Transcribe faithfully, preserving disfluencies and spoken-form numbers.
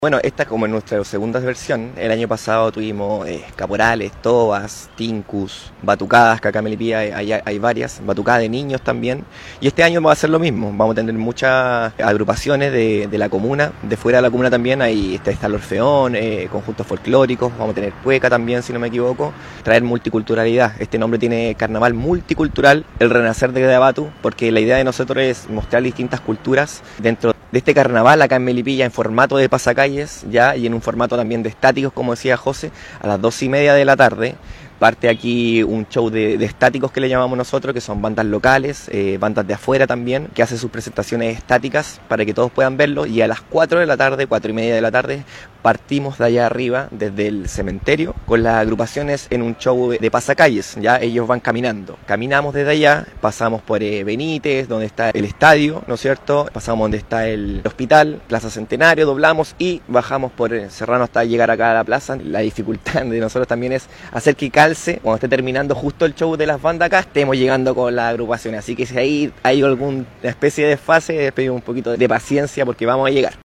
Bueno, esta como en nuestra segunda versión. El año pasado tuvimos eh, caporales, tobas, tincus, batucadas, que acá en Melipilla hay, hay, hay varias, batucadas de niños también. Y este año va a ser lo mismo, vamos a tener muchas agrupaciones de, de la comuna, de fuera de la comuna también, ahí está, está el Orfeón, eh, conjuntos folclóricos, vamos a tener cueca también, si no me equivoco, traer multiculturalidad. Este nombre tiene Carnaval Multicultural, el renacer de Guadabatu, porque la idea de nosotros es mostrar distintas culturas dentro de este carnaval acá en Melipilla en formato de pasacalles ya y en un formato también de estáticos, como decía José, a las dos y media de la tarde. Parte aquí un show de, de estáticos que le llamamos nosotros, que son bandas locales, eh, bandas de afuera también, que hacen sus presentaciones estáticas para que todos puedan verlo. Y a las cuatro de la tarde, cuatro y media de la tarde, partimos de allá arriba, desde el cementerio, con las agrupaciones en un show de, de pasacalles. Ya ellos van caminando. Caminamos desde allá, pasamos por eh, Benítez, donde está el estadio, ¿no es cierto? Pasamos donde está el hospital, Plaza Centenario, doblamos y bajamos por eh, Serrano hasta llegar acá a la plaza. La dificultad de nosotros también es hacer que calce, cuando esté terminando justo el show de las bandas acá, estemos llegando con las agrupaciones. Así que si ahí hay alguna especie de desfase, les pedimos un poquito de paciencia porque vamos a llegar.